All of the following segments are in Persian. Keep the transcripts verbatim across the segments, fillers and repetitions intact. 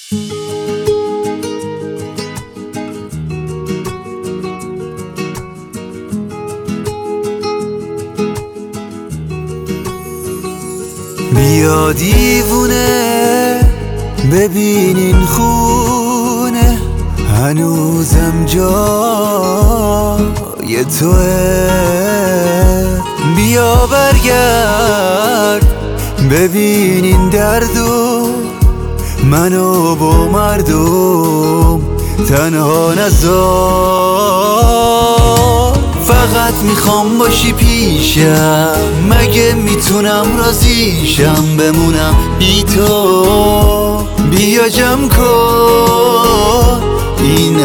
بیا دیوونه ببین این خونه هنوزم جای توه. بیا برگرد ببین این دردو منو با مردم تنها نذار. فقط میخوام باشی پیشم، مگه میتونم راضیشم بمونم بی تو. بیا جمع کن این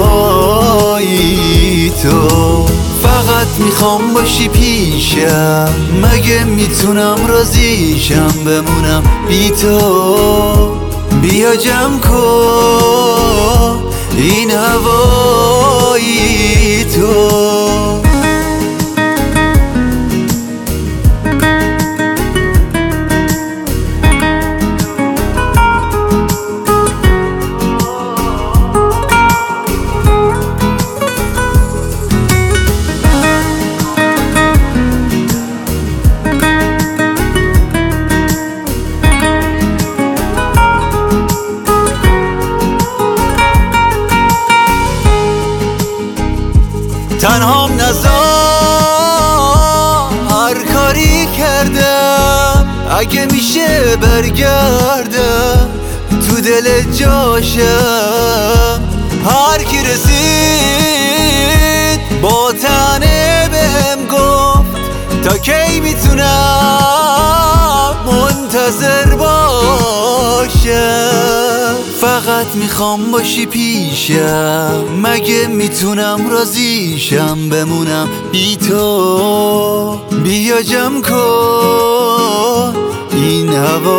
هوایی تو. فقط میخوام باشی پیشم، مگه میتونم راضیشم بمونم بی تو. بیا جمع کن این هوایی تو. تنهام نذار، هر کاری کردم اگه میشه برگردم تو دل جاشم. هر کی رسید با تنه بهم گفت تا کی میتونم منتظر باشم. فقط میخوام باشی پیشم، مگه میتونم راضیشم بمونم بی تو. بیا جمع کن این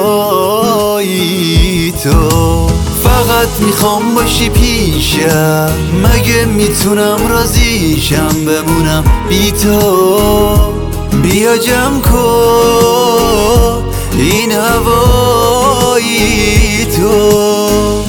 هوایی تو. فقط میخوام باشی پیشم، مگه میتونم راضیشم بمونم بی تو. بیا جمع کن این هوایی تو.